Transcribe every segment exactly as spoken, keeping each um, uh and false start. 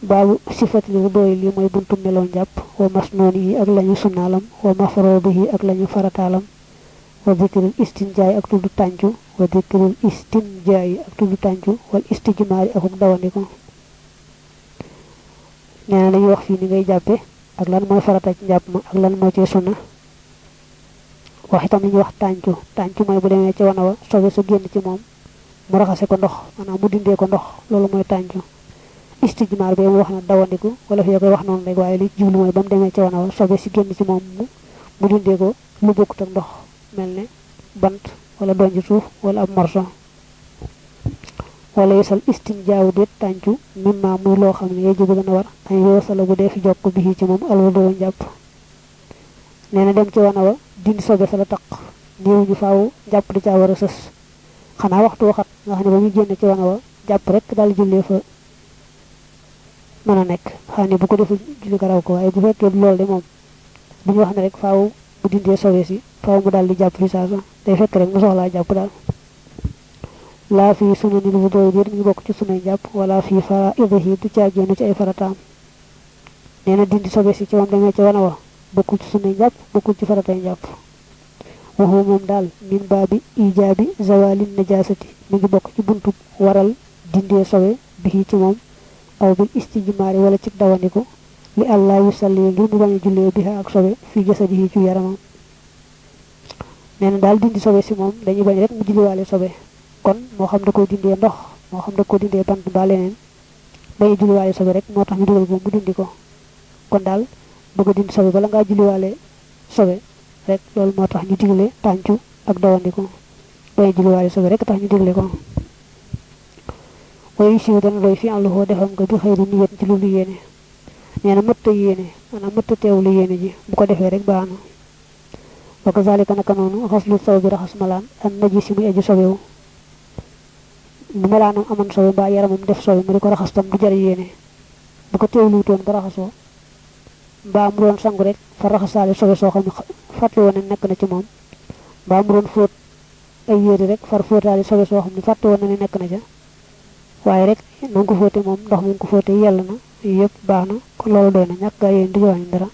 baabu sifatil wudu'i li mooy buntu meloon jàpp wa masnoon yi ak lañu sunnaalam wa mafroodihi ak lañu farataalam wa dikril istinjaay ak tuddu tàncu wa dikril istinjaay ak tuddu tàncu wal istijmaari akuk dawandiko nee na dañuy wax fii ni ngay jàppe ak lan mooy farata ci njàpp ma ak lan moo ci sunna wax itam li ñuy wax tàncu tàncu mooy bu demee ci wana wa sobe su génn ci moom mu raxase ko ndox maanaam mu dindee ko ndox loolu mooy tàncu istijmaar bi mu wax na dawandiku wala fi koy wax noonu rek waaye li jublu mooy ba mu demee ci wana wa sobe si génn ci moom mu dindee ko lu bokkut ak ndox mel ne bant wala donj suuf wala ab morso wala yesal istinjaaw déet tàncu mimma muy loo xam ne yee ji bëgg na war ay yoosala bu dee fi jokk bi ci moom alwudoo njàpp nee na dem ci wana wa dindi sobe sa la taq néew ñu faaw jàpp di caa war a sës xanaa waxtu waxat nga xam ne ba muy génn ci wana wa jàpp rek daal jullee fa mën a nekk xam ne bu ko deful julli ko raw ko waaye bu fekkee loolu de moom bu ñu wax ne rek faaw bu dindee sobe si faaw mu daal di jàpp fi saasa day fekk rek mu soxlaa jàpp daal laa fii sunanil wudu biir mi ngi bokk ci sunay jàpp wala fii faraidihi du caa génn ci ay farataam nee na dindi sobe si ci moom demee ci wana wa bokkul ci sunay jàpp bokkul ci faratay jàpp waxu moom daal min baabi ijaabi zawalin najasati mi ngi bokk ci buntu waral dindee sobe bi ci moom aw bil istijmaari wala ci dawandiku li allah yusalli ngir mu bañ a jullee biha ak sobe fii jasadihi ci yaramam nee na daal dindi sobe si moom dañuy bañ rek mu julliwaale sobe kon moo xam da ko dindee ndox moo xam da ko dindee bant ba leneen bañ a julliwaale sobe rek moo tax ñu dugal ko mu dindi ko kon daal bëgg a dindi sobe bala ngaa julliwaale sobe rek loolu moo tax ñu digle tàncu ak dawandiku bañ a julliwaale sobe rek tax ñu digle ko way siiw dana doy fi àlluhoo defam nga bi xëyri niyet ci lu lu yéene nee na mëtta yéene maanaam mëtta teewlu yéene ji bu ko defee rek baax na wa kazalika naka noonu xaslu saw bi raxas malaan an naji si muy aju sobewu bu malaanam amoon sobe mbaa yaramam def sobe mu di ko raxas tam du jar yéene bu ko teewluutoon ba raxasoo mbaa mu doon sangu rek fa raxasaale sobe soo xam ne fàtte woon ne nekk na ci moom mbaa mu doon fóot ay yére rek far fóotaale sobe soo xam ne fàtte woon na ne nekk na ca waaye rek na nga ko fóote moom ndox mu ko fóote yell na yëpp baax na kon loolu doy na ñàkk gaa yéen di jowañ dara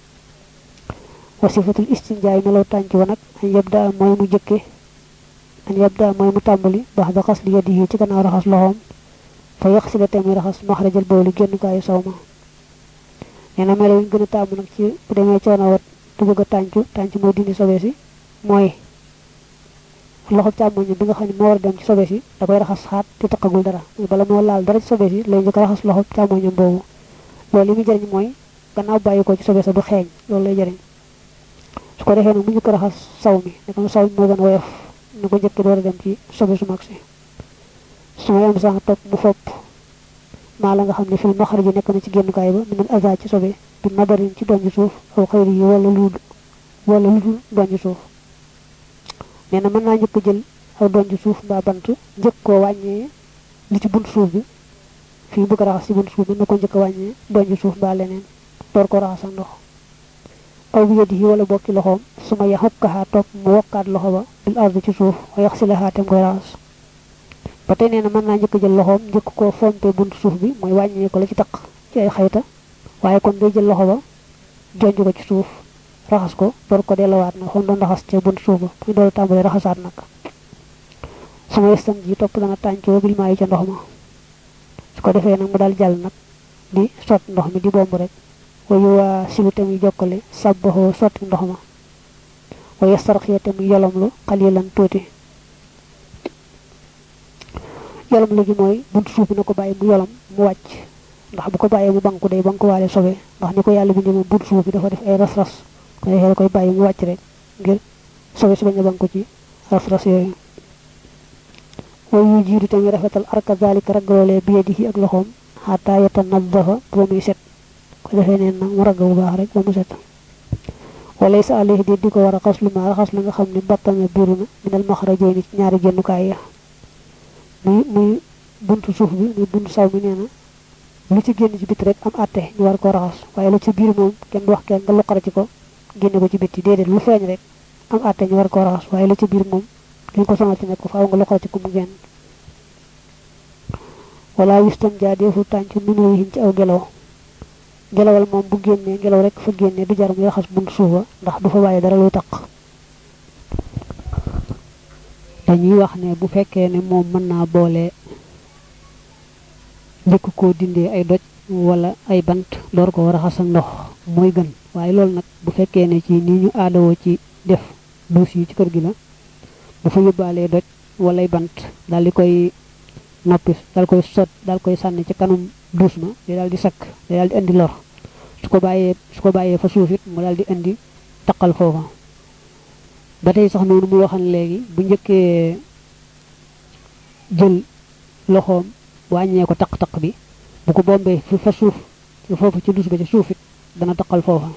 wasifatul istinjaay melaw tànc wa nag an yabda mooy mu jëkke an yabda mooy mu tàmbali baax da xas li yadihi ci gannaaw raxas loxoom fa yax si la te muy raxas maxrajal bawli génnukaayu saw ma nee na melaw yi gën a tàmm nag ci bu demee coono wat du bëgg a tàncu tànc mooy dindi sobe si mooy loxo càmmoñ bi nga xam ne moo war a dem ci sobe si da koy raxas xaat te taqagul dara bala moo laal dara ci sobe si lay njëkk raxas loxo càmmoñam boobu loolu li muy jëriñ mooy gannaaw bàyyi ko ci sobe sa du xeeñ loolu lay jëriñ su ko defee nag mu njëkk raxas saw mi ne ko saw mi moo gën a woyof ni ko njëkk door a dem ci sobe su mag si su ma yam sax topp mu fopp maa la nga xam ne fil maxar ji nekk na ci génnukaay ba minal aza ci sobe bi madarin ci donj suuf aw xëyri yi wala lu wala lu dul donj suuf nee na mën naa njëkk jël aw donj suuf mbaa bant njëkk koo wàññee li ci bunt suuf bi fii bëgg raxas ci bunt suuf bi na ko njëkk a wàññee donj suuf mbaa leneen door ko raxas ak ndox aw bi yadihi wala bokki loxoom su ma yaxukkaxaa topp mu wokkaat loxo ba bil ardi ci suuf wa yax si laxaa tem koy raxas ba tey nee na mën naa njëkk jël loxoom njëkk koo fompe bunt suuf bi mooy wàññee ko la ci taq ci ay xayta waaye kon day jël loxo ba jonj ko ci suuf raxas ko door ko delluwaat nag xon doon raxas ca bunt suuf ba muy door tàmbalee raxasaat nag sama yestan ji topp dana tàncoo bil maa yi ca ndox ma su ko defee nag mu daal jàll nag di sot ndox mi di bomb rek wayu waa silu te muy jokkale sàbbaxoo sotti ndox ma waye sarxee te muy yolomlu xalilan tuuti yolom lu gi mooy bunt suuf bi na ko bàyyi mu yolom mu wàcc ndax bu ko bàyyee mu banku day banku waale sobe ndax ni ko yàlla bindee moom bunt suuf bi dafa def ay ras-ras ko defee koy bàyyi mu wàcc rek ngir sobe si bañ a banku ci ras-ras yooyu way yu jiitu tamit rafetal arka zalika raggaloolee biyadihi ak loxoom xataa yatanazzafa ba muy set ko defee neen nag mu ragg bu baax rek ba mu set wala sa alayhi di di ko war a xas lu ma raxas la nga xam ne battana biiru na minal maxrajayni ci ñaari génnukaay ya muy muy buntu suuf bi muy buntu saw mi nee na lu ci génn ci biti rek am àtte ñu war ko raxas waaye lu ci biir moom kenn du wax kenn nga luqara ci ko génne ko ci bitti déedéet lu feeñ rek am àtte ñu war ko raxas waaye lu ci biir moom li ko sonal ci nekk faaw nga luqara ci ko mu génn wala yustam jaadefu tàncu minu yi ci aw gelaw gelawal moom bu génnee gelaw rek fa génnee du jar muy raxas buntu suufa ndax du fa bàyyi dara luy taq dañuy wax ne bu fekkee ne moom mën naa boole njëkk koo dindee ay doj wala ay bant door ko raxas ak ndox mooy gën waaye loolu nag bu fekkee ne ci nii ñu aadawoo ci def duus yi ci kër gi la bu fa yóbbaalee doj wala ay bant daal di koy noppi daal koy sot daal koy sànni ci kanam duus ma day daal di sakk day daal di indi lor su ko bàyyee su ko bàyyee fa suufit mu daal di indi taqal foofa ba tey sax noonu mu waxan léegi bu njëkkee jël loxoom wàññee ko taq-taq bi bu ko bombee fi fa suuf foofu ci duus ba ci suufit dana taqal foofa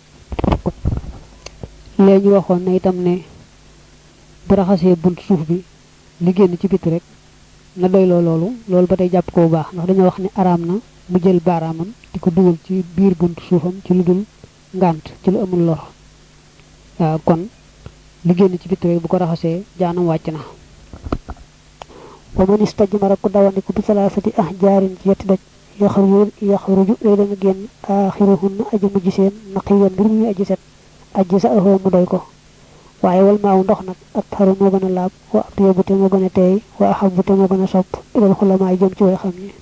léegi ñu waxoon na itam ne bu raxasee bunt suuf bi li génn ci biti rek na doyloo loolu loolu ba tey jàpp ko bu baax ndax dañoo wax ne araam na mu jël baaraamam di ko dugal ci biir bunt suufam ci lu dul ngànt ci lu amul lor waaw kon li génn ci biti rek bu ko raxasee jaanam wàcc na wa man istajmara ku dawandiku bi salaasati ahjaarin ci yetti doj yaxruju yaxruju day dana génn aaxiruhunna aji mujj seen naqiyan mbir muy aji set aji sa ahoo mu doy ko waaye wal maaw ndox nag ak xaru moo gën a laab wa ak yóbbu te moo gën a teey wa axabu te moo gën a sopp ilal xulamaay jëm ci way xam ni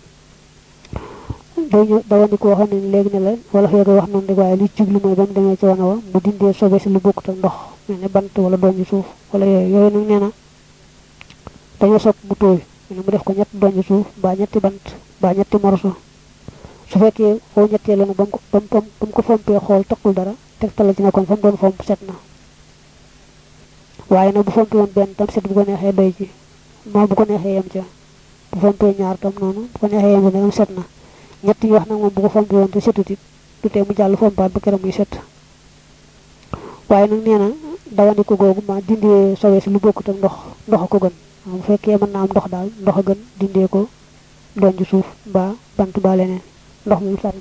dañu dawandiku waxoon nañ léegi ne la wala fee koy wax noonu rek waaye li jublu mooy ba mu demee ci wana wa mu dindee sobe si lu bokkut ak ndox mel ne bant wala doon suuf wala yooyu yooyu nag nee na dañoo sopp mu tooy mu def ko ñetti doon suuf mbaa ñetti bant mbaa ñetti morso su fekkee foo ñetteelu nag ba mu ko ba mu ko fompee xool taqul dara tegtal ci ne kon fa mu doon fomp set na waaye nag bu fompee woon benn tam set bu ko neexee doy ci maa bu ko neexee yem ca bu fompee ñaar tam noonu bu ko neexee yem ci ne am set na ñett yi wax nag moom bu ko fompee woon te setut it du tee mu jàll fompaat ba keroog muy set waaye nag nee na dawandiku googu ma dindee sobe si lu bokkut ak ndox ndox a ko gën bu fekkee mën naa am ndox daal ndox a gën dindee ko doon ci suuf mbaa bant ba leneen ndox moom sànni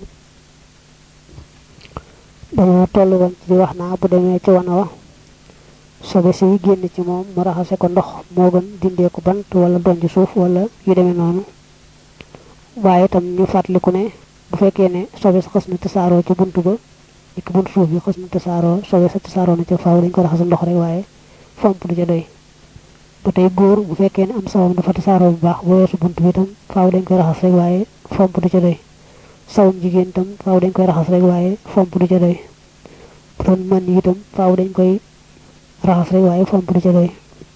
dañoo toll woon ci wax naa bu demee ci wana wa sobe si génn ci moom mu raxase ko ndox moo gën dindee ko bant wala doon ci suuf wala yu demee noonu waaye itam ñu fàttaliku ne bu fekkee ne sobe sa xës na tasaaroo ci buntu ba dik buntu suuf bi xës na tasaaroo sobe sa tasaaroo na ca faaw dañ ko raxase ndox rek waaye fomp du ca doy ba tey góor bu fekkee ne am sawam dafa tasaaroo bu baax bu weesu buntu bi itam faaw dañ koy raxas rek waaye fomp du ca doy sawum jigéen itam faaw dañ koy raxas rek waaye fomp du ca doy bu doon mën yi itam faaw dañ koy raxas rek waaye fomp du ca doy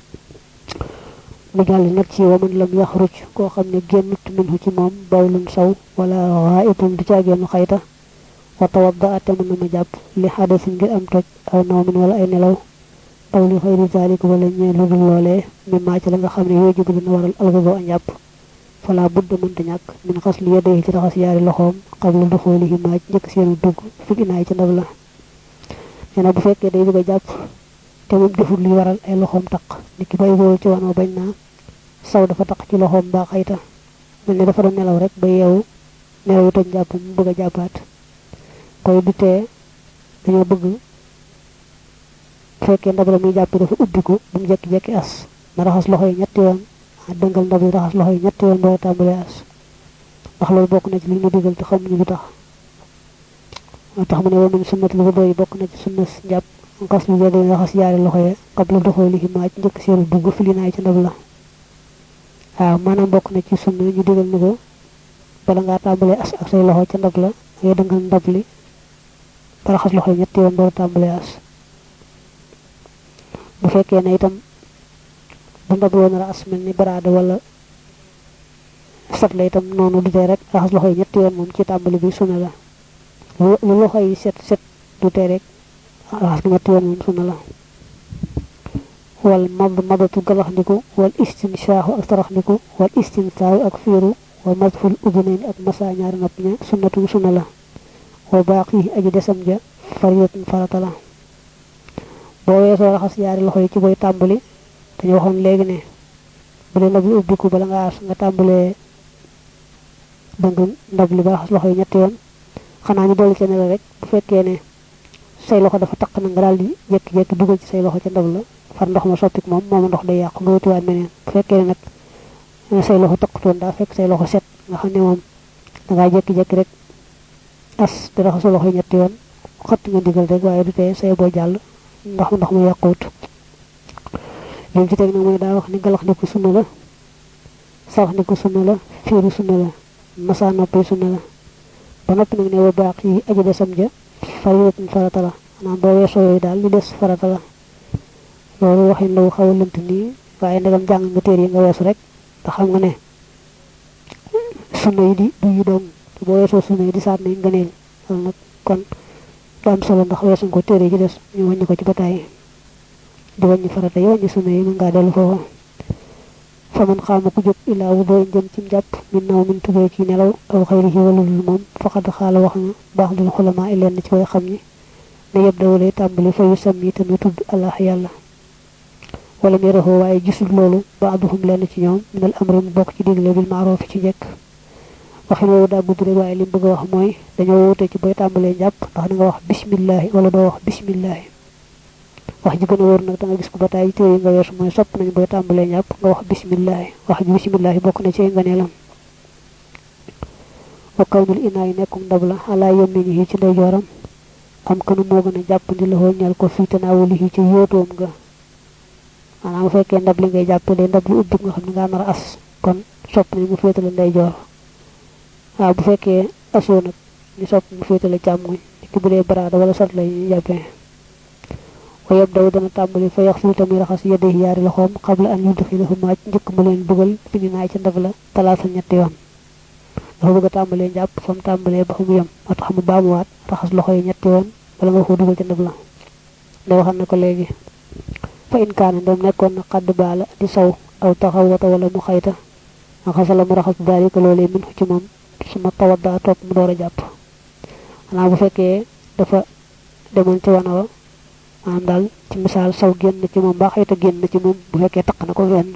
mu jàll nag ci waman lam yaxruj koo xam ne génnut minhu ci moom bawlun saw wala xaayitun du ca génn xayta wa tawadda ate mën na ma jàpp li xadasin ngir am toj aw nawmin wala ay nelaw aw li xayri zalik wala ñee lu dul loolee mi maa ci la nga xam ne yooyu jibu dina waral alxubo a njàpp fala budda mënta ñàkk min xas li yedee ci raxas yaari loxoom qabla duxulihi maa ci njëkk seenu dugg fi inaay ci ndab la nee na bu fekkee day bëgg a jàpp te moom deful li waral ay loxoom taq nit ki bay bool ci wanoo bañ naa saw dafa taq ci loxoom mbaa xayta mel ne dafa doon nelaw rek ba yeewu nelaw yu toj jàpp mu bëgg a jàppaat koy du tee dañoo bëgg fekkee ndab la muy jàpp dafa ubbiku bu mu jekki-jekki as na raxas loxo yi ñetti yoon dëngal ndab yi raxas loxo yi ñetti yoon doo tàmbalee as ndax loolu bokk na ci li ñu digal te xamuñu lu tax moo tax mu ne wa min sunnati lu doy bokk na ci sunna njàpp ngas lu jëlee raxas yaari loxo ya qabla duxulihi maa ci njëkk seenu dugg fi li naay ci ndab la waaw maanaam bokk na ci sunna ñu digal ni ko bala ngaa tàmbalee as ak say loxo ca ndab la ngay dëngal ndab li ba raxas loxo yi ñetti yoon doo tàmbalee as bu fekkee ne itam bu ndab woon raxas mel ni baraada wala sat la itam noonu du tee rek raxas loxo yi ñetti yoon moom ci tàmbali bi sunna la lu loxo yi set set du tee rek raxas ko ñetti yoon moom sunna la wal mad madatu galaxndiku wal istinshaahu ak taraxndiku wal istinsaahu ak fiiru wa madful udunayn ak masa ñaari nopp ña sunnatu sunna la wa baaqi aji desam ja fariyatun farata la boo weesoo raxas yaari loxo yi ci booy tàmbali dañu waxoon léegi ne bu dee ndab li ubbiku bala nga as nga tàmbalee dëng ndab li ba raxas loxo yi ñetti yoon xanaa ñu dolli ca ne la rek bu fekkee ne say loxo dafa taq na nga daal di jékki-jékki dugal ci say loxo ca ndab la far ndox ma soppik moom mooma ndox day yàqu nga wutiwaat meneen bu fekkee ne nag say loxo taqtoon da fekk say loxo set nga xamne mom da nga jekki jekki rek as di raxasu loxo ñetti yoon xat nga digal rek waaye du tee say boo jàll ndax ndax mu yàquut lim ci teg nag mooy daa wax ni galax ndiku sunna la sax ndiku sunna la fiiru sunna la masa noppi sunna la ba noppi nag ne wa baax yi aji desam ja faridatun farata la maanaam boo weesoo yooyu daal li des farata la loolu waxin la xaw a lënt nii waaye ndegam jàng nga téere yi nga weesu rek te xam nga ne sunna yi di du yi doom bo weesoo sunna yi di saat nañ ngëneel loolu nag kon du am solo ndax weesuñ ko téere ci des ñu wàññi ko ci bataay di wàññi farata yi wàññi sunna yi mën ngaa dellu foofu fa man xaama ku jóg ilaa wu doo jëm ci njàpp min naw min tubee ci nelaw aw xayrihi wala lul moom faqad xaala wax na baax dul xulama i leen ci way xam ni ne yëpp dawalay tàmbali fa yu sam yi tamit tudd allah yàlla wala mi raxoo waaye gisul loolu baaduhum lenn ci ñoom minal amri mu bokk ci digle bil maaroof ci njëkk waxin woowu daa gudd rek waaye li mu bëgg a wax mooy dañoo wute ci boy tàmbalee njàpp ndax da nga wax bismillahi wala doo wax bismillahi wax ji gën a wóor nag da nga gis ko bataay téere yi nga weesu mooy sopp nañ boy tàmbalee njàpp nga wax bismillahi wax ji bismillahi bokk na ci nganeelam wa kawnul inaa yi nekkum ndab la ala yamini yi ci ndeyjooram am kanu moo gën a jàppandi la ñal ko fii tanaawuli yi ci yóotoom nga maanaam bu fekkee ndab li ngay jàppale ndab lu ubbi nga xam ne ngaa nar a as kon sopp nañ mu féetale ndeyjoor waaw bu fekkee asoo nag ñu sopp mu féetale càmmoñ ki bu dee baraada wala sat lay ñu jàppee wa yabdaw dana tàmbali fa yaxsul tamuy raxas yedde yaari loxoom qabla an yudxilahuma njëkk mu leen dugal fi ni naay ca ndab la talaata ñetti yoon dafa bëgg a tàmbalee njàpp fa mu tàmbalee ba fu mu yem moo tax mu baamuwaat raxas loxo yi ñetti yoon wala nga ko dugal ca ndab la da waxal na ko léegi fa in kaana ndem nekkoon na xadd baala di saw aw taxawata wala mu xayta nga xasala mu raxas daalika loolee min ci moom suma tawadda topp mu door a jàpp xanaa bu fekkee dafa demoon ci wana wa maanaam daal ci misaal saw génn ci moom mbaa xayta génn ci moom bu fekkee taq na ko fenn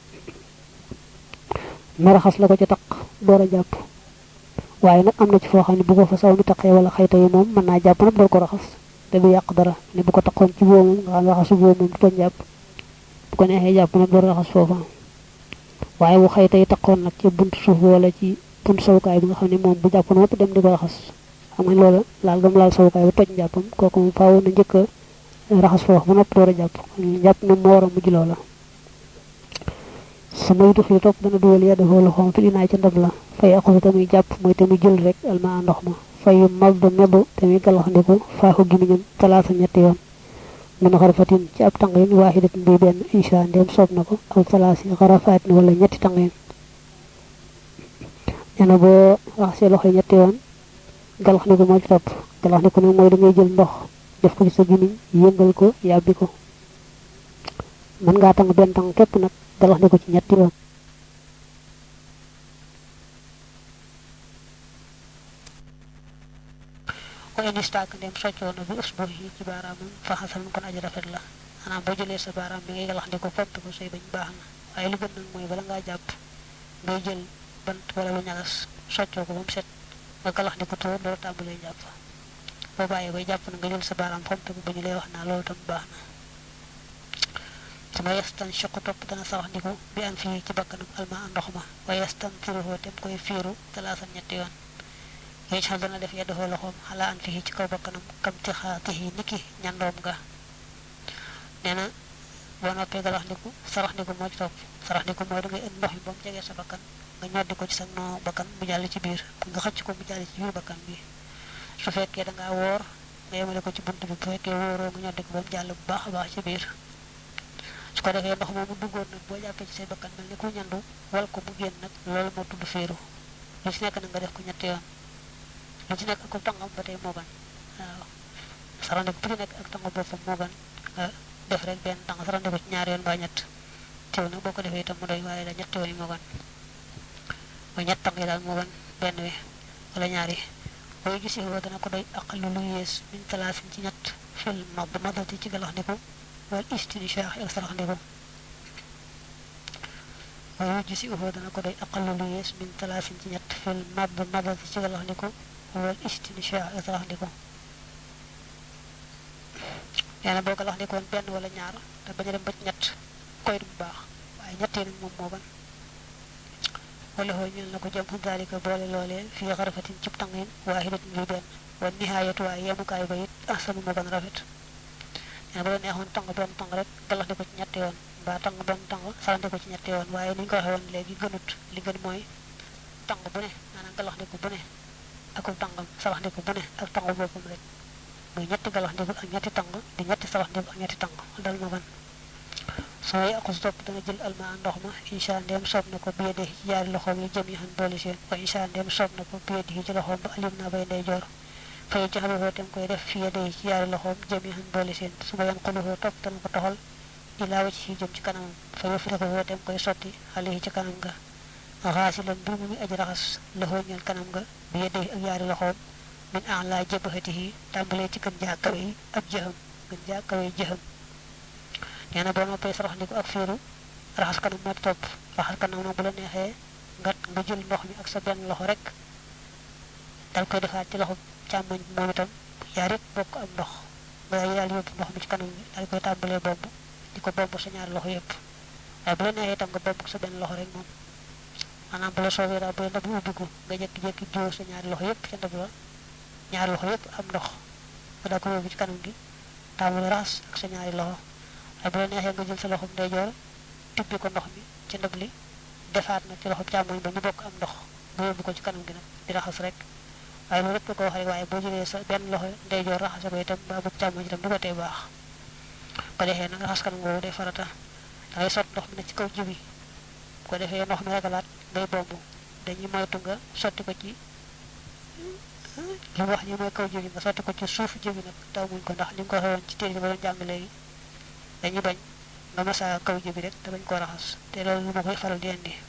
mu raxas la ko ca taq door a jàpp waaye nag am na ci foo xam ne bu ko fa saw mi taqee wala xayta yi moom mën naa jàpp nag door ko raxas te du yàq dara ne bu ko taqoon ci boomum nga xam raxasu boomum du ko jàpp bu ko neexee jàpp nag door raxas foofa waaye bu xayta yi taqoon nag ci buntu suuf wala ci buntu sawukaay bi nga xam ne moom bu jàpp nopp dem di ko raxas xam nga loola laal gam laal sawukaay ba toj njàppam kooku moom faaw na njëkk a raxas foofu ba nopp door a jàpp jàpp moom moo war a mujj loola sama yitu xii topp dana duwal yedda xoolu xoom fi linaay ca ndab la fay aqusu tamuy jàpp mooy tamuy jël rek alma ndox ma fayu mabdu mebu tamuy galaxndiku faaxu gimiñam talaata ñetti yoon mun xarafatin ci ab tangin waaxidatin bi benn insha ndem soob na ko aw talaasi xarafaatin wala ñetti tangin ñena boo raxasee loxo ñetti yoon galaxndiku moo ci topp galaxndiku nag mooy da ngay jël ndox def ko ci sa gimiñ yëngal ko yàbbi ko mën ngaa tang benn tang képp nag galaxndiku ci ñetti yoon ko indi stak dem soccoo na bi usbu yi ci baaraamam fa xasal kon aji rafet la xanaa boo jëlee sa baaraam bi ngay galaxndiku fopp ko say bañ baax na waaye li gën nag mooy bala ngaa jàpp ngay jël bant wala lu ñagas soccoo ko ba mu set nga galaxndiku tuur door tàmbalee jàpp boo bàyyee bay jàpp na nga jël sa baaraam fopp ko ba ñu lay wax naa loolu tam baax na sama yastan shaqu topp dana sawaxndiku bi an fii ci bakkanam alma ndox ma wa yastan firuhu tem koy fiiru talaasan ñetti yoon yéen xal dana def yeddu loxoom xalaa an fii ci kaw bakkanam kam ti xaatihi niki ñandoom nga nee na boo noppee galaxndiku saraxndiku moo ci topp saraxndiku mooy da ngay indi ndox mi ba mu jegee sa bakkan nga ñoddi ko ci sa noo bakkan mu jàll ci biir nga xëcc ko mu jàll ci biir bakkan bi su fekkee da ngaa woor nga yemale ko ci bunt bi bu fekkee wóoroo nga ñoddi ko ba mu jàll bu baax a baax ci biir su ko defee ndox moomu duggoon nag boo jàppee ci say bakkan mel ni ku ñandu wal ko mu génn nag loolu moo tudd féeru lu ci nekk nag nga def ko ñetti yoon lu ci nekk ak ko tangam ba tey moo gan waaw sarande ko nekk ak tangam boppam moo gan nga def rek benn tang sarande ko ci ñaari yoon ba ñett teew nag boo ko defee itam mu doy waaye da ñetti yoon moo gan mooy ñett tang yi daal moo gan benn wi wala ñaari booy gis yoo dana ko doy aqal lu yees min talaasin ci ñett fil mab madati ci galaxndiku wal istinshaq ak saraxndiku waaye gis yoo dana ko doy aqal lu yees min talaasin ci ñett fil mab madati ci galaxndiku wal istinshaq ak saraxndiku yana boo galaxndikoon benn wala ñaar te bañ a dem ba ñett koy du baax waaye ñett yi nag moom moo ban wala ho ñal nako jëm dalika boole lolé fi xarafatin ci tangin wahidatin bi ben wa nihayatu wa yamukay bayit ahsanu mo gën rafet ya bu neexon tang ben tang rek galax diko ci ñetti yoon ba tang ben tang salante ko ci ñetti yoon waye ni ko waxé won légui gënut li gën moy tang bu ne manam galax diko bu ne ak tangam salax diko bu ne ak tang bopum rek moy ñetti galax diko ak ñetti tang di ñetti salax diko ak ñetti tang dal mo gën soy ak stop dana jël alma ndox ma insha ndem sopp nako biede yaar loxo yi jëm yi han boole seen wa insha ndem sopp nako biede ci loxo ba alim na bay ndey jor fay jaxal ho tem koy def fi yede ci yaar loxo jëm yi han boole seen su ba yan xulu ho top tan ko taxal ila wa ci jëm ci kanam fay fi ko ho tem koy sotti xali ci kanam ga ghasilan bi mu aji raxas loxo ñal kanam ga biede ak yaar loxo min a'la jabhatihi tambale ci kan jaakawe ak jeham gën jaakawe jeham neena bo noppé sarax ndiko ak fiiru raxas kanam mo top raxas kanam no bu la nexé ngat nga jël ndox mi ak sa ben loxo rek dal koy defaat ci loxo càmmoñ moom itam yaa rek bokk am ndox nga yal yóbbu ndox mi ci kanam bi dal koy tàmbalee bomb di ko bomb sa ñaar loxo yépp waaye bu la neexee itam nga bomb sa benn loxo rek moom maanaam bu la soobee daal bu la ndab bi ubbiku nga jekki-jekki jiw sa ñaari loxo yépp ca ndab la ñaari loxo yépp am ndox nga daa ko yóbbu ci kanam gi tàmbale raxas ak sa ñaari loxo waaye bu la neexee nga jël sa loxo ndeyjoor tibbi ko ndox mi ci ndab li defaat na ci loxo càmmoñ ba ñu bokk am ndox nga yóbbu ko ci kanam gi nag di raxas rek waaye loolu rek ko waxee waaye boo jëlee sa benn loxo ndeyjoor raxase ko itam ba bu càmmoñ itam du ko tey baax ko defee nag raxas kanam googu day farata da ngay sot ndox mi ne ci kaw jibi ko defee ndox mi ragalaat ngay bomb dañuy moytu nga sotti ko ci li wax ñu mooy kaw jibi nga sotti ko ci suuf jibi nag taw muñ ko ndax li nga ko waxee woon ci téere ba doon jàng léegi dañuy bañ nga masa kaw jibi rek te bañ ko raxas te loolu mo koy faral di indi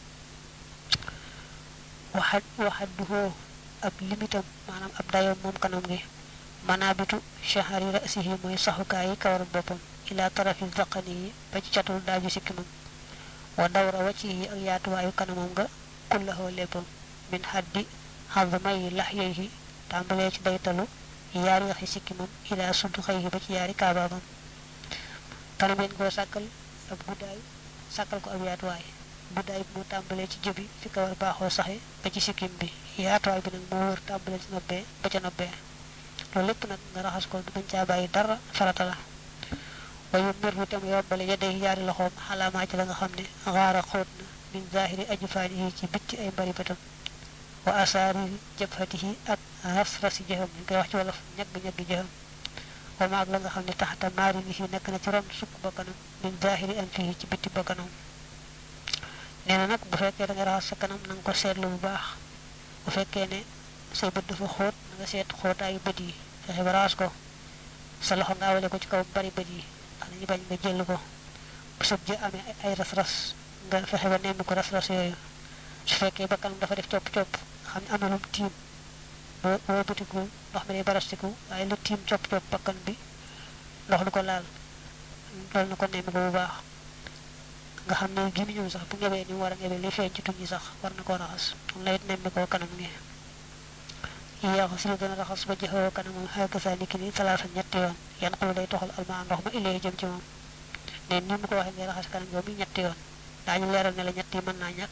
waxad waxaduhu ab limitam manam ab dayo mom kanam gi manabitu shahari ra'sihi moy saxukaay kawar bopam ila tarafi zaqani ba ci catul daaju sikkinam wa dawra wajhihi ak yaatu wayu kanamam nga kullahu lepam min haddi hazmay lahyihi tambale ci daytalu yaari waxi sikkimam ila sudkhayhi ba ci yaari kababam kanameen ko sakal ab guday sakal ko ab yaatu way guday mu tambale ci jibi fi kawar baaxo saxé ba ci sikkim bi yaatu way bi nak mo wër tambale ci nobbe ba ci nobbe lo lepp nak nga raxas ko bañ ca bayyi dara farata la wayu mirru tam yobbale yede yaari loxom halama ci la nga xamne gaara xotna min zahiri ajfanihi ci bitti ay bari batam wa asari jabhatihi ak hasrasi jaham ngi wax ci wala ñag ñag jaham wa ma ak la nga xamne taxta mari ni nek na ci ron sukk bakanam min zahiri an fihi ci bitti bakanam neena nak bu fekke da nga raxas sa kanam nang ko seetlu bu baax bu fekke ne say bëdd dafa xoot nga seet xootaayu bët yi fexe ba raxas ko sa loxo nga awale ko ci kaw bari bët yi xana ñu bañ nga jël ko bu sëb ji amee ay ras ras nga fexe ba nemm ko ras ras yooyu su fekkee ba kanam dafa def copp copp xam ne amalum tiim boo boo bëtiku ndox mi day barastiku waaye lu tiim copp copp bakkan bi ndox lu ko laal loolu na ko nemm ko bu baax nga xam ne gi ñu sax bu ñëwee ni war a ñëwee li feeñ ci tuñ sax war na ko raxas on lay nemm ko kanam ni ya xasul dana raxas ba jëxoo kanam xaaka sa niki ni salaasa ñetti yoon yan xulu day toxal alma ndox ma ilay jëm ci moom ne ni mu ko waxe ngay raxas kanam yow mi ñetti yoon dañu leeral ne la ñetti mën naa ñàkk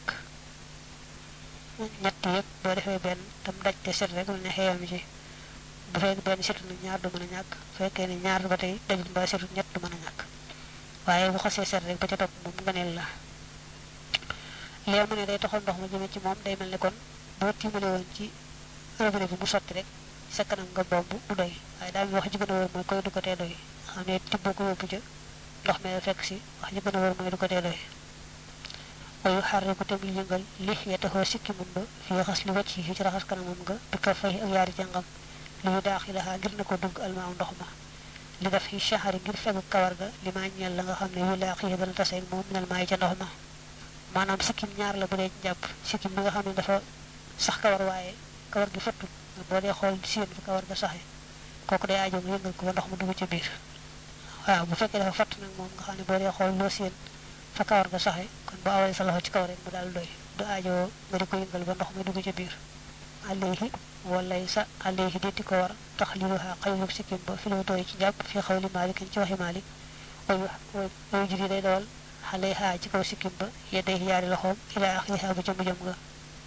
ñetti yëpp boo defee benn tam daj te set rek lu ne xeyam ci bu fekk benn setu na ñaar du mën a ñàkk fekkee ne ñaar ba tey dajul ba setu ñett du mën a ñàkk waaye bu xasee set rek ba ca topp moom nganeel la leer mu ne day toxal ndox ma jëme ci moom day mel ne kon boo tiimale woon ci revene bi mu sotti rek sa kanam nga bomb du doy waaye daal wax ji gën a wër mooy koy du ko tee doy xam ne tibbo ko yóbbu ca ndox mi fekk si wax ji gën a wër mooy du ko tee doy wayu xarre ko tam yëngal li yataxoo sikki mun ba fi xas li wacc ci raxas kanamam nga bi ka fay ak yaari jàngam li yu daaxilaha ngir na ko dugg almaaw ndox ma li daf fi shahari ngir fegu kawar ga li ma ñeel la nga xam ne yu laaxi dana taseeg moom minal maay ca ndox ma maanaam sikkim ñaar la bu dee ci jàpp sikkim bi nga xam ne dafa sax kawar waaye kawar gi fattu bo dee xool seen fi kawar ga saxe kooku day aajo nga yëngal ko ba ndox mu dugg ci biir waaw bu fekkee dafa fatt nag moom nga xam ne boo dee xool loo seen fa kawar ga saxe kon bo awale sa loxo ci kaw rek mu daal doy du aajo nga di ko yëngal ba ndox mu dugg ci biir alayhi walaysa alayhi di ko war taxliluha xayru sikkim ba fi lu doy ci jàpp fi xawli malik ci waxi malik way way jiri day dawal alayha ci kaw sikkim ba yeday yaari loxoom ila akhiriha bu jëm jëm nga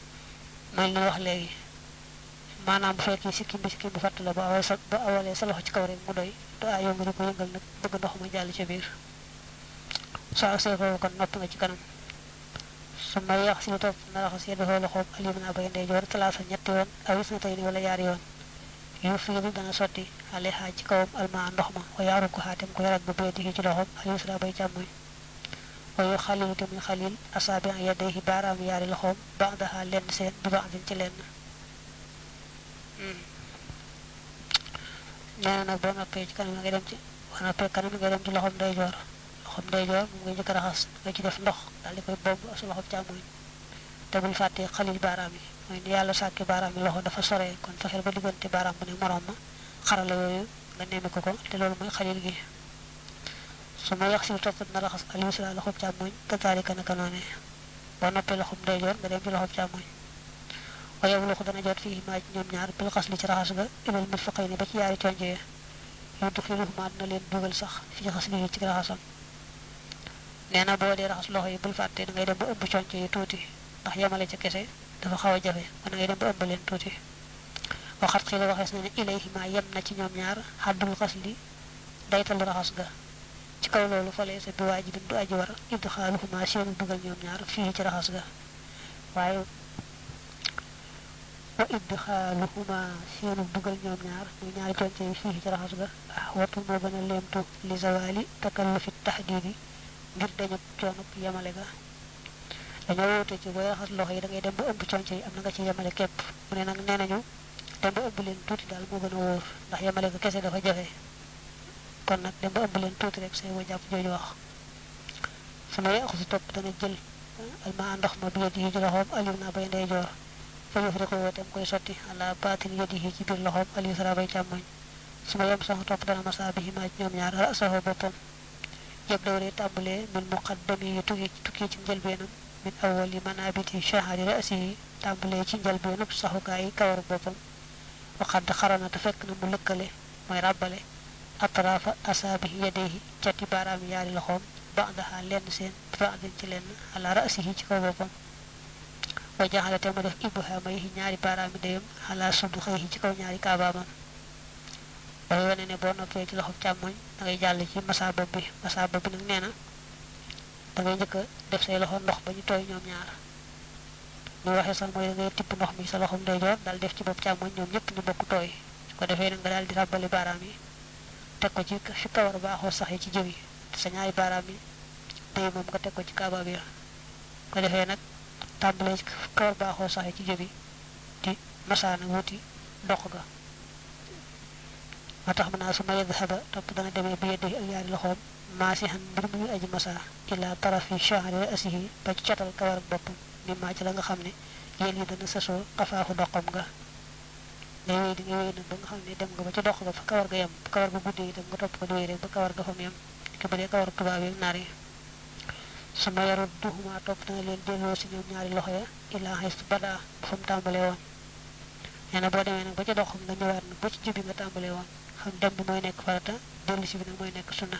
mooy li wax léegi maanaam bu fekkee sikkim bi sikkim bu fatt la ba awal sa ba awalee sa loxo ci kaw rek mu doy du aayoo nga di ko yëngal nag bëgg ndox ma jàll ci biir soo agsee foofu kon nopp nga ci kanam su ma yax si lu topp na raxas yeddu foo loxoom aliou naa bay ndeyjoor talaasa ñetti yoon awis na tey ni wala yaari yoon yu fiiru dana sotti ale xaaj ci kawam alma ndox ma wa yaaru ko xaatem ko yarat bu bee di ci loxoom aliou sra bay càmmoñ wayu xalilu tamit xalil asaabi yadayhi baaraam yaari loxoom ba'daha lenn seen bi ba'din ci lenn nee nag boo noppee ci kanam nga dem ci boo noppee kanam nga dem ci loxoom ndeyjoor loxoom ndeyjoor moom ngay njëkk a raxas nga ci def ndox daal di koy bomb su loxoom càmmoñ te bul fàttee xalil baaraam yi mooy ni yàlla sàkki baaraam yi loxo dafa sore kon fexeel ba diggante baaraam bu ne morom ma xarala yooyu nga nemme ko ko te loolu mooy xalil gi su ma yax si topp na raxas al yusra loxoom càmmoñ kazalika naka noone boo noppee loxoom ndeyjoor nga dem ci loxoom càmmoñ waaye bu loxo dana jot fii maa ci ñoom ñaar bil xas li ci raxas ga ilal mit faqay ne ba ci yaari conce ya yuddu xiluhuma dina leen dugal sax fi xas li ci raxasam nee na boo dee raxas loxo yi bul fàtte da ngay dem ba ëmb conce yi tuuti ndax yemale ca kese dafa xaw a jafe kon da ngay dem ba ëmb leen tuuti waxat xii la waxees na ne ilayhima yem na ci ñoom ñaar xaddul xas li daytal raxas ga ci kaw loolu falee sa bi waajibin du aji war iddu xaaluhuma seenu dugal ñoom ñaar fii ci raxas ga waaye wa idxaaluhuma seenu dugal ñoom ñaar muy ñaari tonce yi fii ci raxas ga ah watu moo gën a leemtu li zawali takallufi taxdiidi ngir dañu coonub yemale ga dañoo woote ci booy raxas loxo yi da ngay dem ba ëmb conce yi am na nga ci yemale képp mu ne nag nee nañu dem ba ëmb leen tuuti daal moo gën a wóor ndax yemale ga kese dafa jafe kon nag dem ba ëmb leen tuuti rek say wa jàpp jooju wax su ma yàqu si topp dana jël alma ndox ma bi yet yi ci loxoom aliou naa bay ndeyjoor fa yufriqu wotem koy sotti ala batin yadihi ci bir loxom al yusra bay càmmoñ suma yam sax top dana masa bi ma ñoom ñaar rasahu boppam yeb dawre tàmbale min muqaddami yi tukki tukki ci njëlbeenam min awwali manabiti shahari ra'si tàmbale ci njëlbeenam saxukaay kawar boppam wa qad kharana ta fekk na mu lëkkale mooy ràbbale atrafa asabi yadihi cati baaraam yaari loxom ba'daha lenn seen ba'din ci lenn ala ra'sihi ci kaw boppam wa jaxala te mu def ibhama yi ñaari baaraami deyam ala sudu xëy ci kaw ñaari kaabaamam way wane ne boo noppee ci loxob càmmoñ da ngay jàll ci masa bopp bi masa bopp bi nag nee na da ngay njëkk def say loxo ndox ba ñu tooy ñoom ñaar ñu waxee sax mooy da ngay tibb ndox mi sa loxom ndeyjoor daal def ci bopp càmmoñ ñoom ñëpp ñu bokk tooy su ko defee nag nga daal di ràbbali baaraam yi teg ko ci fi kawar baaxoo saxee ci jëw yi sa ñaari baaraam yi day moom nga teg ko ci kaaba bi ko defee nag tàmbalee ci kawar baaxoo saxee ci jëbi di masaana wuti dox ga ma tax mën naa su ma yadhaba topp dana demee bi yeddi ak yaari loxoom maasihan mbir muy aji masa ila tarafi shahri ra'sihi ba ci catal kawar ak boppam mi maa ci la nga xam ne yéen yi dana sasoo xafaaxu doxam nga ngay wéy di nga wéy nag ba nga xam ne dem nga ba ci dox ga fa kawar ga yem bu kawar ga guddee itam nga topp ko di wéy rek ba kawar ga fa mu yem ki ba dee kawar tubaab yi naar yi sama yaru duhuma top dana leen delloo ci ñoom ñaari loxo ya ila hayst bada fam tàmbale woon neena boo demee nag ba ci doxam nga ñëwaat nag ba ci jibi nga tàmbale woon xam dem bi mooy nekk farata dellu si bi nag mooy nekk sunna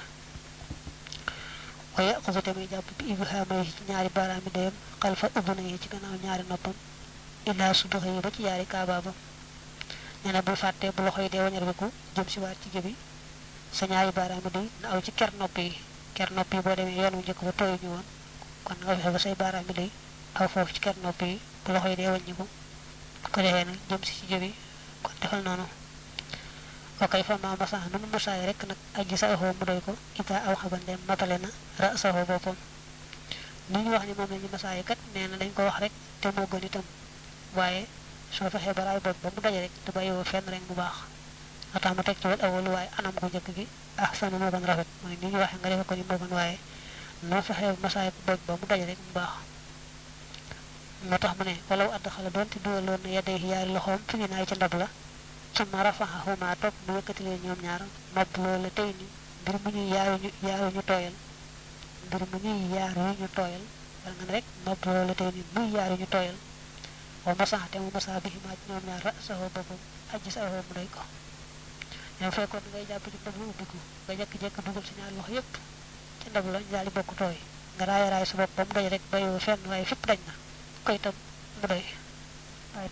waya xusu tamit jàpp bi ibhama yi ci ñaari baaraami deyam xalfa ubuna yi ci gannaaw ñaari noppam ila suduxa yi ba ci yaari kaabaabam neena bu fàttee bu loxo yi dee wañar biku jëm si waat ci jibi sa ñaari baaraami dey na aw ci ker nopp yi ker nopp yi boo demee yoon wu njëkk ba tooyu ñu woon kon nga fexe ba say baaraam yi day aw foofu ci ker nopp yi bu loxo yi dee wàññiku ko defee nag jëm si ci jëbi kon defal noonu wa kay fa ma masa nunu musaay rek nag aji sa axoo mu doy ko ita aw xabande matale na ra saxoo boppam li ñu wax ni moom la ñu masaay kat nee na dañ ko wax rek te moo gën itam waaye soo fexee baraay bopp ba mu daje rek te bàyyiwoo fenn rek mu baax nga tax ma teg ci wal awal waaye anam gu njëkk gi ah sana moo gën rafet mooy ni ñu waxe nga defe ko ni moo gën waaye noo fexee masaay bopp ba mu daje rek mu baax moo tax mu ne walaw add xala doonte duwaloon na yedday yaari loxoom fi ñu naay ci ndab la suma rafaxahuma topp mu yëkkati leen ñoom ñaar mab loola tey ni mbir mu ñuy yaaru ñu yaaru ñu tooyal mbir mu ñuy yaaru ñu tooyal wal nga rek mab loola tey ni muy yaaru ñu tooyal wa masax te mu masa bi ma ñoom ñaar ra saxoo boppam ajji saxoo mu doy ko ñoo fekkoon ngay jàpp ci ndab lu ubbiku nga jekk-jekk dugal ci ñaar loxo yépp ci ndab la daal di bokk tooy nga raay raay sa bopp ba mu doy rek bayoo fenn waaye fépp dañ na koy tam mu doy ay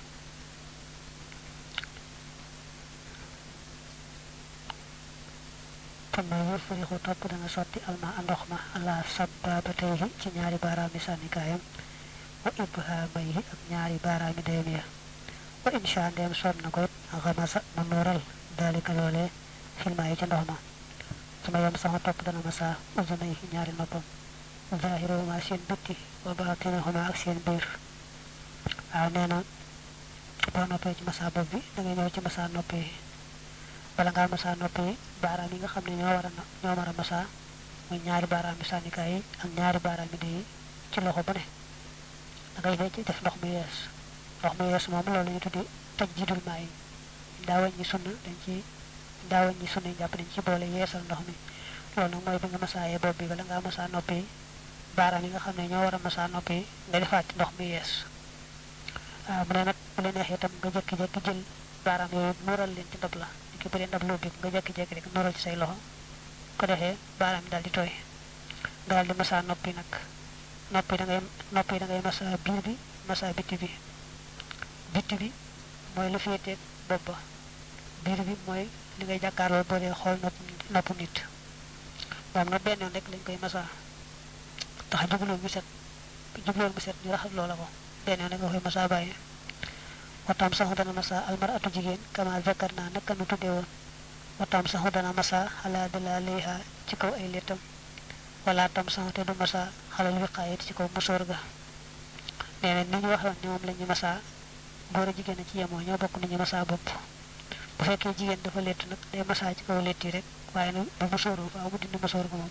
tama yufrihu top dana sotti alma ndox ma ala sabbabatayhi ci ñaari baaraami sànnikaayam wa ibhamayhi ak ñaari baaraami dayam ya wa insha ndem soob na ko it xamasa mu nuural dalika loolee filma yi ca ndox ma sama yam sama topp dana masa uzunay ñaari noppam zahiruma seen bitti wa batinahuma ak seen biir waaw nee na boo noppee ci masa bopp bi da ngay ñëw ci masa noppi bala ngaa masa noppi baaraam yi nga xam ne ñoo war a ñoo war a masa muy ñaari baaraam yi sànnikaay yi ak ñaari baaraam yi day ci loxo bu ne da ngay fecc def ndox mu yees ndox mu yees moom loolu ñu tuddi taj jidul maay daawañ ñi sunna dañ ci daawañ ñi sunna jàpp dañ ci boole yeesal ndox mi loolu nag mooy bi nga masaayee bopp bi bala ngaa masa noppi baaraam yi nga xam ne ñoo war a masa noppi nga defaat ci ndox mu yees waaw mu ne nag bu la neexee itam nga jekki-jekki jël baaraam yooyu nuural leen ci ndab la ki bu leen ndab lu bi nga jekki-jekki rek nuural ci say loxo ko defee baaraam daal di tooy nga daal di masa noppi nag noppi da ngay noppi da ngay masa biir bi masa bitti bi bitti bi mooy lu féeteeg bopp ba biir bi mooy li ngay jàkkaarloo boo dee xool nopp nopp nit moom nag benn yoon rek lañ koy masa tax jubloon mu set jubloon mu set ñu raxas loola ko benn yoon rek nga koy masa bàyyi watam saxu dana masa almaratu jigéen kama zakarna naka nu tudde woon watam saxu dana masa ala dalaliha ci kaw ay letam wala tam saxu te du masa xalal wiqayet ci kaw musor ga neena ni ñu waxoon ni moom lañu masa góor a jigéen ci yemoo ñoo bokk ni ñu masa bopp bu fekkee jigéen dafa lett nag day masa ci kaw letti rek waaye nag bu musoro faaw mu dindi musor ga moom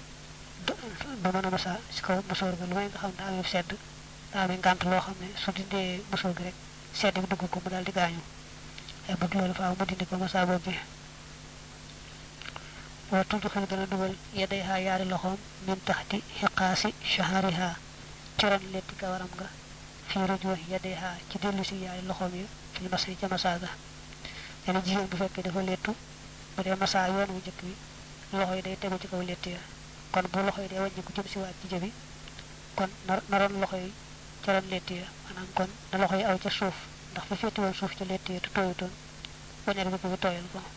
ba mën a masa ci kaw musor ga lu may nga xam ne amee sedd daa amee ngànt loo xam ne su dindee musor gi rek sedd bi dugg ko mu daal di gaañu ay bëgg loolu faaw mu dindi ko masa bopp bi wa tuddu xel dana dugal yaday ha yaari loxoom min taxti xiqaasi shahariha coron letti kawaram nga fi rajo yaday ha ci dellu si yaari loxoom ya fi masri ca masaga dana jigéen bu fekkee dafa lettu bu dee masa yoon wu njëkk bi loxo yi day tegu ci kaw letti ya kon bu loxo yi day wàññi ko jëm si waat ci jëbi kon naroon loxo yi coron letti ya maanaam kon na loxo yi aw ca suuf ndax fi féeti woon suuf ca letti ya te tooyutoon wañar bi ko bi tooyal ko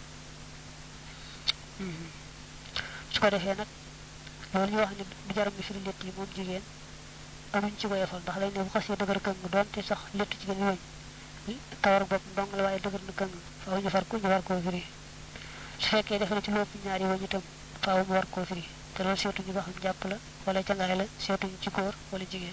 su ko defee nag loolu ñu wax ni du jaram mi firi lett yi moom jigéen amuñ ci woyefal ndax lañ ne bu xasee dëgër këng doonte sax lettu jigéen weñ kawar bopp ndong la waaye dëgër na këng faaw ñu far ko ñu war koo firi su fekkee defe na ci lopp ñaari wañ itam faaw mu war koo firi te loolu seetuñu ba xam jàpp la wala cangaay la seetuñu ci góor wala jigéen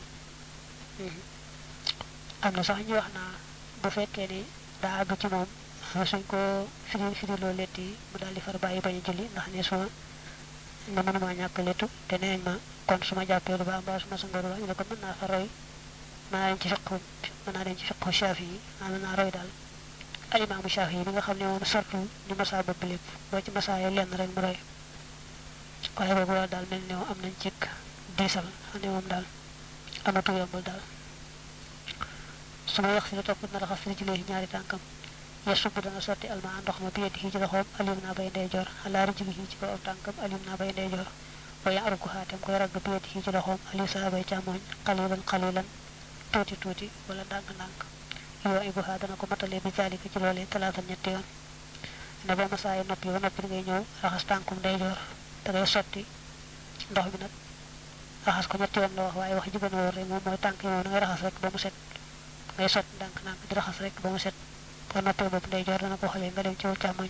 am na sax ñu wax naa bu fekkee ni daa àgg ci moom suñ ko firi firi loo lett yi mu daal di far bàyyi bañ a julli ndax ne suma ma mënuma ñàkk lettu te neeñ ma kon suma jàppee lu ba mbaa suma sa ngor ba ñu ne ko mën naa fa roy mën naa leen ci fiqu mën naa leen ci fiqu shafi yi mën naa roy daal alimaamu shafi yi bi nga xam ne moom surtout ñu masa bopp lépp boo ci masa yo lenn rek mu roy waaye boobu loolu daal mel ne am nañ ci diisal xam ne moom daal amatu yombul daal suma wax si la topp na raxas ci lay ñaari tànkam yasub dana sotti alma ndox ma biyati ci loxom alim na bay ndey jor ala rijigi ci ko tankam alim na bay ndey jor wa ya'ruku hatam ko rag biyati ci loxom ali sa bay chamoñ qalilan qalilan tuti tuti wala dank dank yo ibu ha dana ko matale bi zalika ci lolé talata ñetti yoon na ba masaay noppi ba noppi ngay ñew raxas tankum ndey jor da ngay sotti ndox bi nak raxas ko ñetti yoon la wax waye wax ji gëna wor rek mom moy tank yoon nga raxas rek ba mu set ngay sotti dank dank di raxas rek ba mu set ko noppé bop ndey jor dana ko xalé nga dem ci chamoñ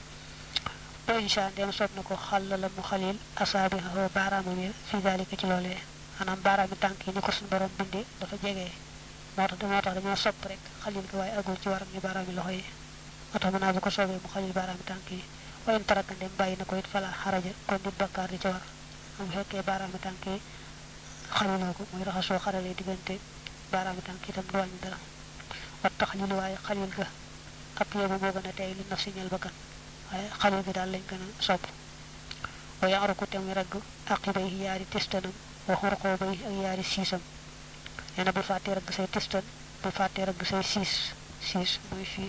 bo insha dem sot nako xalal mu khalil asabihu baramu mi fi zalika ci lolé anam baramu tanki ni ko sun borom bindé dafa jégé motax dama tax dañu sopp rek khalil ko way agul ci waram ni baramu loxo yi motax mëna bu ko sobé mu khalil baramu tanki wayen taraka dem bayina ko it fala haraja kon di bakkar di ci war am fekke baramu tanki khaliloko moy raxaso xaralé digënté baramu tanki tam do wañu dara wa taxlil way khalil ga ak yobu mo gëna tay li nafsi ñal bakan way khalil ga dal lañ gëna sopp wa ya'ruku tam rag aqibay yaari testanam wa khurqo bay ak yaari sisam ena bu faté rag say testan bu faté rag say sis sis moy fi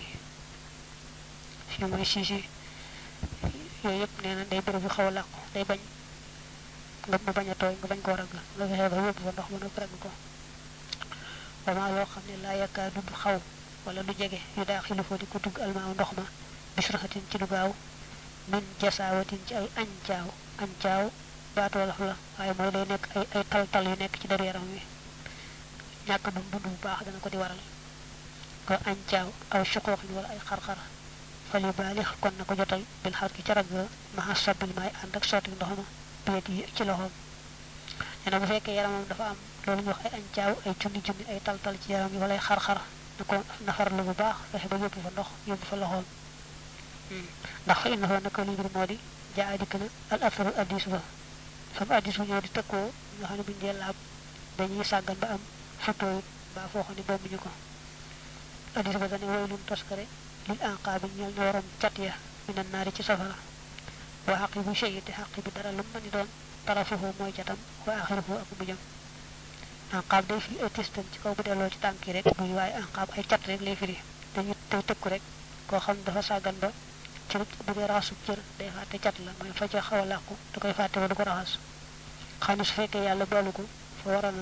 fi moy sisi yoy yep neena day bëru bi xaw laq day bañ nga mu baña toy nga bañ ko rag nga fexé ba yop ba ndox mëna rag ko wama lo xamne la yakadu xaw wala lu jege yu dakhilu fo di ko dug alma ndox ma bisrahatin ci lu gaaw min jasawatin ci ay ancaaw ancaaw baatu wala la ay moy lay nek ay ay tal tal yu nek ci der yaram wi ñak du du baax dana ko di waral ko ancaaw aw shuqox wala ay xar-xar fali balix kon nako jotal bil harki ci rag ma hasabil may and ak soti ndox ma beeti ci loxom ena bu fekke yaramam dafa am lolu ñu wax ay ancaaw ay junni junni ay tal tal ci yaram wi wala ay xar-xar nako nafar lu bu baax fexe ba yobbu fa ndox yobbu fa loxom ndax fa innahu nako li bir modi jaa dikna al athar hadith ba fam hadith ñu di tekko nga xani bu ñe lab dañuy sagal ba am photo ba fo xani bombu ñuko hadith ba dañu waylun taskare lil anqab ñal ñu waram ciatiya minan naari ci safara wa haqibu shay'ati haqibu dara lu mani doon tarafuhu moy ciatam wa akhiruhu ak bu jëm anqab day fi ay testam ci kaw bu delo ci tanki rek muy way anqab ay ciat rek lay firi dañu tay tekku rek ko xam dafa sagan ba ci bu dé rasu cër day faté ciat la moy fa ci xawa laqku da koy faté du ko raxas xani su fekke yalla baluko fa warana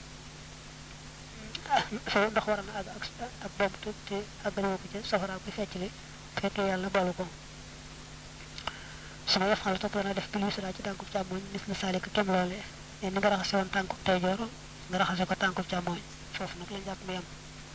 fa ndax warana ag ak ak bobu te ak dañu ko ci safara bi fecc li fekke yalla baluko sama yaf xala top na def bilu sala ci tanku chamoy nis na salik kem lolé en nga raxase won tanku tay joro nga raxase ko tanku chamoy fofu nak la japp mayam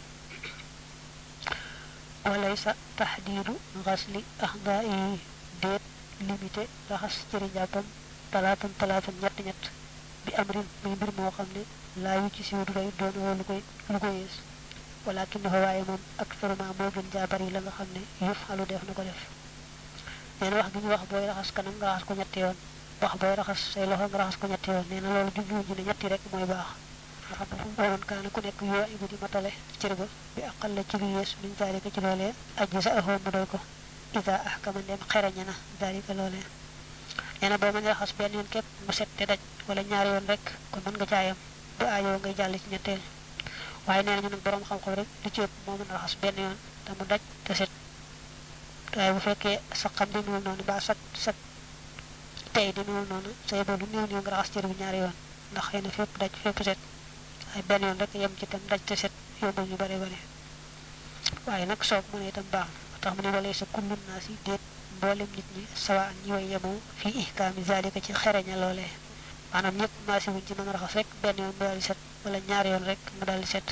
وليس تحديد غسل أخضائه ديت ليميتي رخص جري جابم ثلاثا ثلاثا نيت نيت بأمر من بير مو خامني لا يجي سي دوي دون ولو كوي لو كوي ولكن هو وايمم اكثر ما مو گن جابري لا خامني يفعل ديف نكو ديف neena wax gi wax boy raxas kanam nga raxas ko ñetti yoon wax boy raxas say loxo nga raxas ko ñetti yoon neena lolu jublu ñu ñetti rek moy baax nga xam ne won kaana ku nekk yo ibu di matale ci reba bi aqal la ci yes min zalika ci lolé aji sa ho mu doy ko ida ahkama dem xerañana zalika lolé neena bo mëna raxas ben yoon kep mu set te daj wala ñaar yoon rek ko mën nga jaayam bu ayo ngay jall ci ñettel waye neena ñu nak borom xam xam rek li ci ëpp mo mëna raxas ben yoon te mu daj te set tay bu fekke sa xam di ñu non ba sat sat tay di ñu non say bo lu ñu ñu nga raxas ci rebe ñaar yoon ndax xeyna fepp daj fepp set ay ben yoon rek yam ci tam daj te set yobbu ñu bari bari waye nak sok mu ne tam baax tax mu ne walé sa kullu nasi det mbolem nit ñi sawa ñi way yamo fi ihkam zalika ci xeraña lolé manam ñepp nasi wuñ ci mëna raxas rek ben yoon dal set wala ñaar yoon rek mu dal set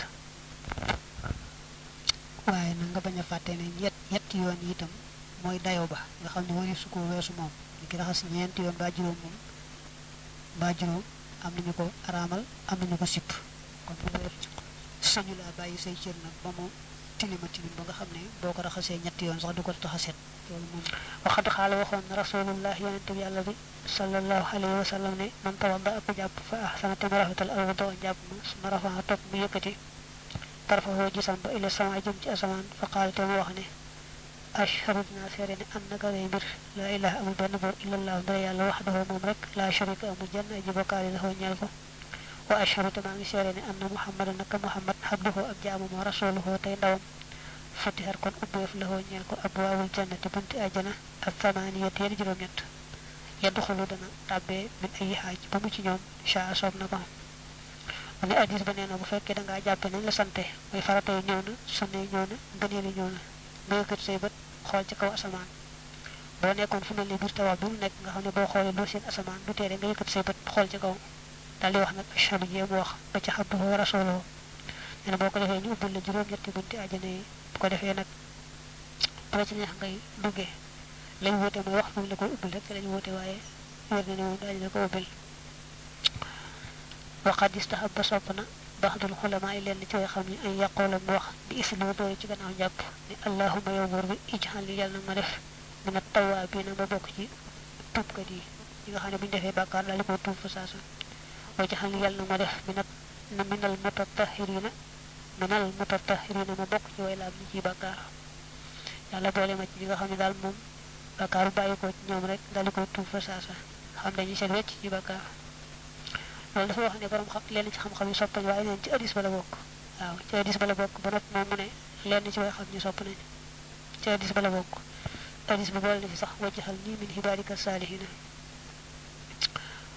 waye na nga baña faté né ñet ñet yoon yitam moy dayo ba nga xamni woni suko wessu mom ki raxas ñent yoon ba juroom mom ba juroom am nañu ko aramal am nañu ko sip kon sañu la bayyi say cër nak ba mo tilima tilim ba nga xamne boko raxase ñetti yoon sax du ko taxaset lolu mom waxat xala waxon rasulullah yonent bi yalla bi sallallahu alayhi wa sallam ne man tawadda ak japp fa ahsana tamrahatul awdu japp ma rafa top mu yëkëti tarfahu gisam ba ila sama jëm ci asaman fa qala tam wax ne ashhadna sirina annaka rabbir la ilaha illa allah da yalla wahdahu mom rek la sharika amu janna jibakari lahu ñal ko wa ashhadu ma ngi sirina anna muhammadan naka muhammad abduhu ak jaamu mo rasuluhu tay ndawam fatihar kon ubbeef lahu ñal ko abwaabul jannati bunti ajana ak thamaniyat yel juroom ñett yadkhulu dana tabbe min ay haaj ba mu ci ñoom sha sob na ko ani hadis ba neena bu fekke da nga japp nañ la sante moy faratay ñew na sunne ñew na gëneeli ñew na nga yëkkat say bët xool ci kaw asamaan boo nekkoon fu mel ni biir tawa bi mu nekk nga xam ne boo xoolee doo seen asamaan du teere nga yëkkat say bët xool ci kaw daal di wax nag ashhadu jéem wax ba ci xabduhu wa rasuluhu nee boo ko defee ñu ubbil la juróom ñetti bunti àjjana yi bu ko defee nag bu la ci neex ngay duggee lañ woote mooy wax moom la koy ubbil rek lañ woote waaye wér na ne moom daal la ko ubbil waqad istahabba soppana بعض العلماء اللي نتوي خامني ان يقول موخ باسم دوي ci gannaaw japp ni allahumma ya bur bi ijhal yalla ma def min at-tawabin ba bok ci tup kat yi yi nga xamne buñ defé bakkar dal ko tup fa sasu wa jahal yalla ma def min min al-mutatahhirina min al-mutatahhirina ma bok ci way la ci bakkar yalla boole ma ci nga xamne dal mom bakkar bayiko ci ñoom rek dal ko tup fa sasu xam dañu seen wecc ci bakkar lolu dafa wax ne borom xam leen ci xam xam yu sopp waye leen ci hadis bala bok waaw ci hadis bala bok ba not mom mu ne leen ci way xam ñu sopp nañ ci hadis bala bok hadis bu bol ci sax wajhal ni min hibadika salihin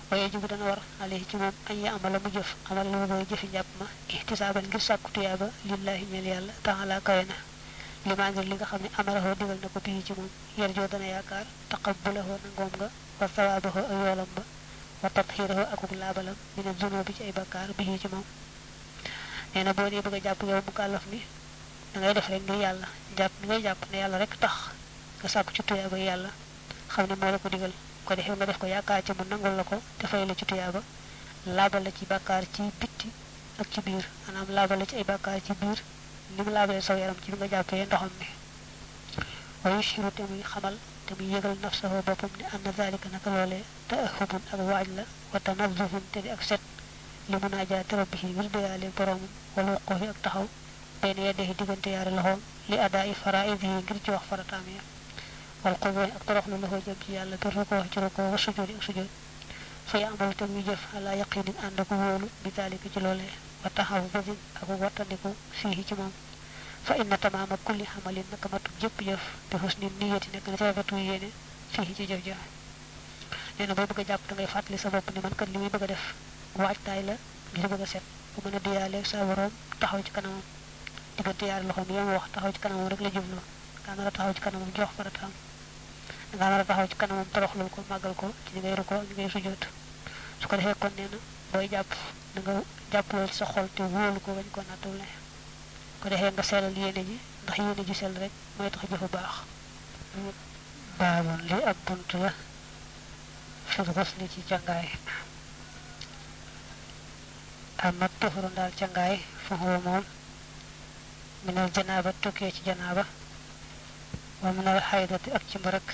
waye jibu dana war alayhi ci mom ay ya amala mu jëf amal lu boy jëfi japp ma ihtisaban ngir sakku tiyaba lillahi ñel yalla ta'ala kayna lima ngir li nga xamni amarahu digal nako bi ci mom yar jo dana yakar taqabbulahu ngom nga wa thawabahu ayolam ba wa tathhirahu akuk labalam min az-zunubi ci ay bakkar bi ci mom neena bo ni bëgg japp yow mu kalaf ni da ngay def rek ngir yalla japp ngay japp ne yalla rek tax nga sakku ci tiyaba yalla xamni mo la ko digal ko def nga def ko yaakaar ci mu nangul lako te fay la ci tiyaba labal la ci bakkar ci bitti ak ci biir anam labal la ci ay bakkar ci biir lim labal saw yaram ci nga jappé ndoxam ni wa yushiru tamu xamal tamu yegal nafsahu bopam ni anna zalika naka lolé ta'ahubun ak waaj la wa tanazzufun te ak set li munajat rabbihi wil bayali borom wala ko ak taxaw ben yedde digante yaara loxom li ada'i fara'idhi ngir ci wax faratam ya wal qudwa ak torox lu lahu jëm ci yalla bir ko ci roko wa sujudi ak sujud fa ya'mal tam yu jëf ala yaqin and ko wolu bi talika ci lolé wa taxaw bëgg ak watandiku fihi ci mom fa inna tamama kulli hamalin naka matu jëpp jëf bi husni niyyati nek na tawatu yene fihi ci jëf jëf neena bo bëgg japp da ngay fatali sa bop ni man kat limi bëgg def waaj tay la ngir bëgg set bu mëna diyalé sa borom taxaw ci kanam digënté yar loxom yam wax taxaw ci kanam rek la jublu kana taxaw ci kanam jox faratam nga la taxaw ci kanam toroxlu ko magal ko ci ngay ruko ngay sujud su ko defé kon neena boy japp da nga jappul sa xol te wolu ko bañ ko natulé ko defé nga selal yene ji ndax yene ji sel rek moy tax jëfu baax baabon li ab buntu la fi ghusli ci jangay amma tuhuru dal jangay fa huwa mom min al janaba tukke ci janaba wa min al haidati ak ci mbarak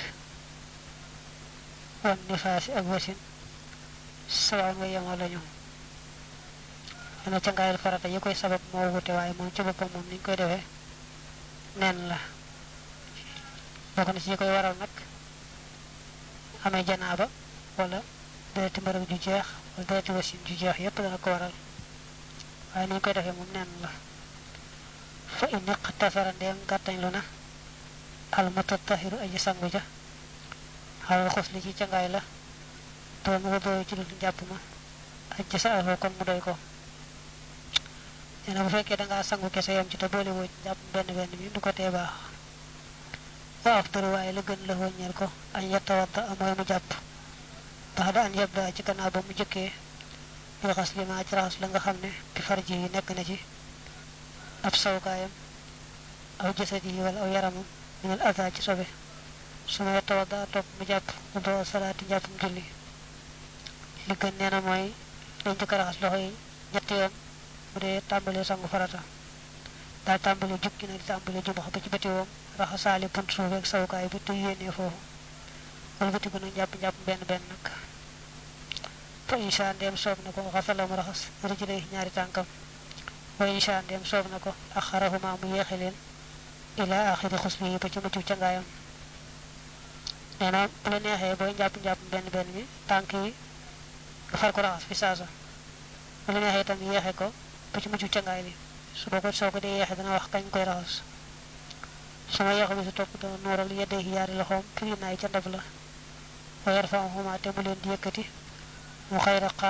wan nifas ak wasin sawa nga yamo lañu ana ci ngaayal farata yi koy sabab mo wuté waye mom ci bopam mom ni koy défé nen la bokk na ci koy waral nak amé janaba wala deeti mbarak ju jeex wala deeti wasin ju jeex yépp dana ko waral waye ni koy défé mom nen la fa in qatafara dem gatañ luna al mutatahhiru aji sangu ja hal khusli ci cangay la to mo do ci lu japp ma aji sa ho kon mu doy ko ena bu fekke da nga sangu kesse yam ci to bolé wo japp ben ben bi du ko té baax wa aftar way la gën la ho ñel ko an yatawadda amoy mu japp baada an yabda ci kana ba mu jëkke bi khasli ma ci ras la nga xamne bi farji nek na ci ab sawkayam aw jasadi wala aw yaramam من الأذى جسبه سما يتوضا توك مجاب دو صلاة جاب جولي li gën neena moy dañ ci raxas loxoy ñetti yoon bu dee tàmbali sangu farata daal tàmbali jukki nag tàmbali jubax ba ci bëti woom raxasaale punt suuf ak sawukaay bi te yéenee foofu wala bëti ko nag jàpp jàpp benn benn nag fa insha ndem soob na ko xasala mu raxas rijlay ñaari tànkam wa insha ndem soob na ko akharahuma mu yeexe leen ila akhir khusli ba ci muccu ci ngaayam neena bu la neexee boy jàpp jàpp benn benn bi tànk yi nga far ko raxas fi saasa bu la neexee tam yeexe ko ba ci muccu ci ngaay li su boko soo ko dee yeexe dana wax kañ koy raxas sama yeexu bi su topp dana nooral yedde yaari loxoom fi naay ca ndab la wa yarfa'uhuma te mu leen di yëkkati mu xayra